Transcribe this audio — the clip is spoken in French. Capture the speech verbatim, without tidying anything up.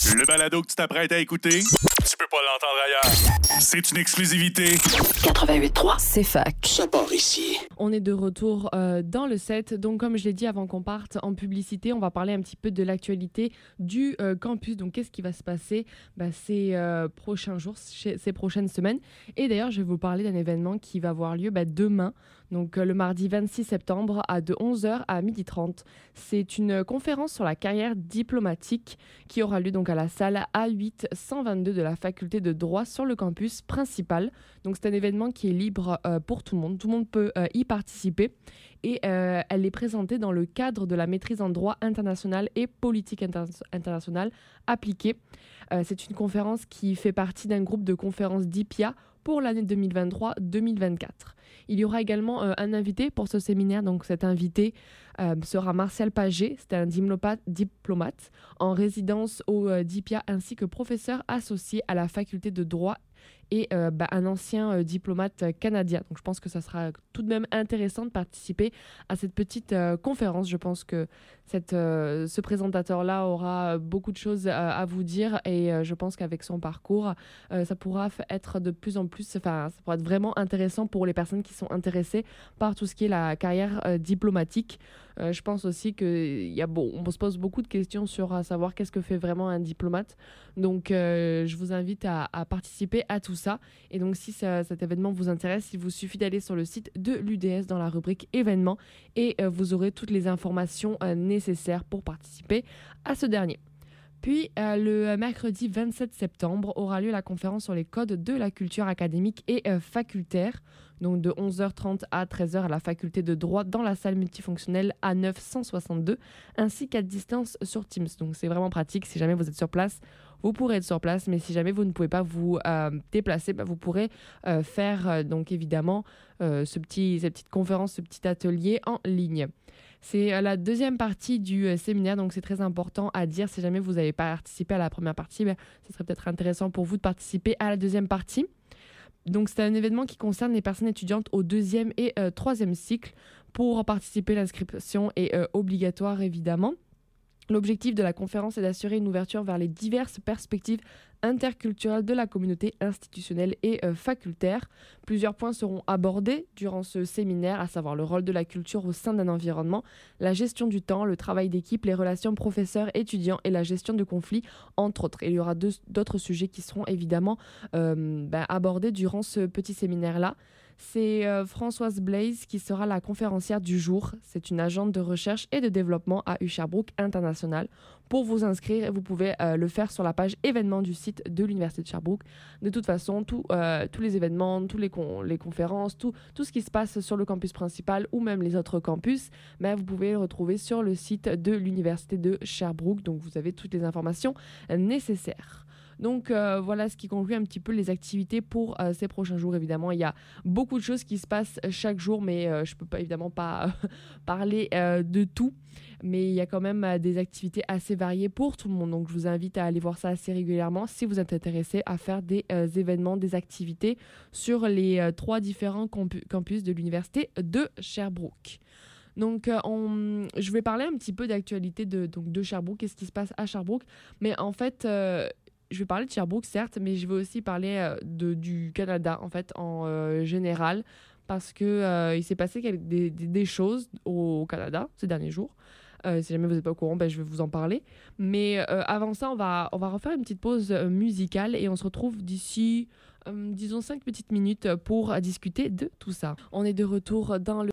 Le balado que tu t'apprêtes à écouter, tu peux pas l'entendre ailleurs. C'est une exclusivité. quatre-vingt-huit point trois, c'est fac. Ça part ici. On est de retour euh, dans le set. Donc, comme je l'ai dit avant qu'on parte en publicité, on va parler un petit peu de l'actualité du euh, campus. Donc, qu'est-ce qui va se passer bah, ces euh, prochains jours, ces prochaines semaines. Et d'ailleurs, je vais vous parler d'un événement qui va avoir lieu bah, demain, donc euh, le mardi vingt-six septembre, à de onze heures à midi trente. C'est une conférence sur la carrière diplomatique qui aura lieu donc à la salle A huit cent vingt-deux de la faculté de droit sur le campus principal. Donc, c'est un événement qui est libre euh, pour tout le monde. Tout le monde peut euh, y participer et euh, elle est présentée dans le cadre de la maîtrise en droit international et politique inter- internationale appliquée. Euh, c'est une conférence qui fait partie d'un groupe de conférences d'I P I A pour l'année deux mille vingt-trois deux mille vingt-quatre. Il y aura également euh, un invité pour ce séminaire. Donc cet invité euh, sera Martial Pagé. C'est un diplomate, diplomate en résidence au euh, d'I P I A ainsi que professeur associé à la faculté de droit et euh, bah, un ancien euh, diplomate euh, canadien. Donc je pense que ça sera tout de même intéressant de participer à cette petite euh, conférence. Je pense que cette, euh, ce présentateur-là aura beaucoup de choses euh, à vous dire et euh, je pense qu'avec son parcours, euh, ça pourra être de plus en plus, enfin ça pourra être vraiment intéressant pour les personnes qui sont intéressées par tout ce qui est la carrière euh, diplomatique. Euh, je pense aussi qu'il y a bon, on se pose beaucoup de questions sur à savoir qu'est-ce que fait vraiment un diplomate. Donc euh, je vous invite à, à participer à tout ça. Et donc si ça, cet événement vous intéresse, il vous suffit d'aller sur le site de l'U D S dans la rubrique événements et euh, vous aurez toutes les informations euh, nécessaires pour participer à ce dernier. Puis, euh, le mercredi vingt-sept septembre aura lieu la conférence sur les codes de la culture académique et euh, facultaire, donc de onze heures trente à treize heures à la faculté de droit dans la salle multifonctionnelle A neuf cent soixante-deux, ainsi qu'à distance sur Teams. Donc, c'est vraiment pratique. Si jamais vous êtes sur place, vous pourrez être sur place, mais si jamais vous ne pouvez pas vous euh, déplacer, bah, vous pourrez euh, faire, euh, donc évidemment, euh, ce petit, cette petite conférence, ce petit atelier en ligne. C'est la deuxième partie du euh, séminaire, donc c'est très important à dire. Si jamais vous n'avez pas participé à la première partie, ben, ce serait peut-être intéressant pour vous de participer à la deuxième partie. Donc c'est un événement qui concerne les personnes étudiantes au deuxième et euh, troisième cycle. Pour participer, l'inscription est euh, obligatoire évidemment. L'objectif de la conférence est d'assurer une ouverture vers les diverses perspectives interculturelles de la communauté institutionnelle et euh, facultaire. Plusieurs points seront abordés durant ce séminaire, à savoir le rôle de la culture au sein d'un environnement, la gestion du temps, le travail d'équipe, les relations professeurs-étudiants et la gestion de conflits, entre autres. Et il y aura deux, d'autres sujets qui seront évidemment euh, ben, abordés durant ce petit séminaire-là. C'est euh, Françoise Blaise qui sera la conférencière du jour. C'est une agente de recherche et de développement à U Sherbrooke International. Pour vous inscrire, vous pouvez euh, le faire sur la page événements du site de l'Université de Sherbrooke. De toute façon, tout, euh, tous les événements, tous les, con- les conférences, tout, tout ce qui se passe sur le campus principal ou même les autres campus, ben, vous pouvez le retrouver sur le site de l'Université de Sherbrooke. Donc vous avez toutes les informations euh, nécessaires. Donc euh, voilà ce qui conclut un petit peu les activités pour euh, ces prochains jours. Évidemment, il y a beaucoup de choses qui se passent chaque jour, mais euh, je ne peux pas évidemment pas euh, parler euh, de tout. Mais il y a quand même euh, des activités assez variées pour tout le monde. Donc je vous invite à aller voir ça assez régulièrement si vous êtes intéressé à faire des euh, événements, des activités sur les euh, trois différents campu- campus de l'Université de Sherbrooke. Donc, euh, on, je vais parler un petit peu d'actualité de, donc, de Sherbrooke, qu'est-ce qui se passe à Sherbrooke. Mais en fait... Euh, je vais parler de Sherbrooke, certes, mais je vais aussi parler euh, de, du Canada, en fait, en euh, général, parce qu'il euh, s'est passé des, des, des choses au Canada ces derniers jours. Euh, si jamais vous n'êtes pas au courant, ben, je vais vous en parler. Mais euh, avant ça, on va, on va refaire une petite pause euh, musicale et on se retrouve d'ici, euh, disons, cinq petites minutes pour discuter de tout ça. On est de retour dans le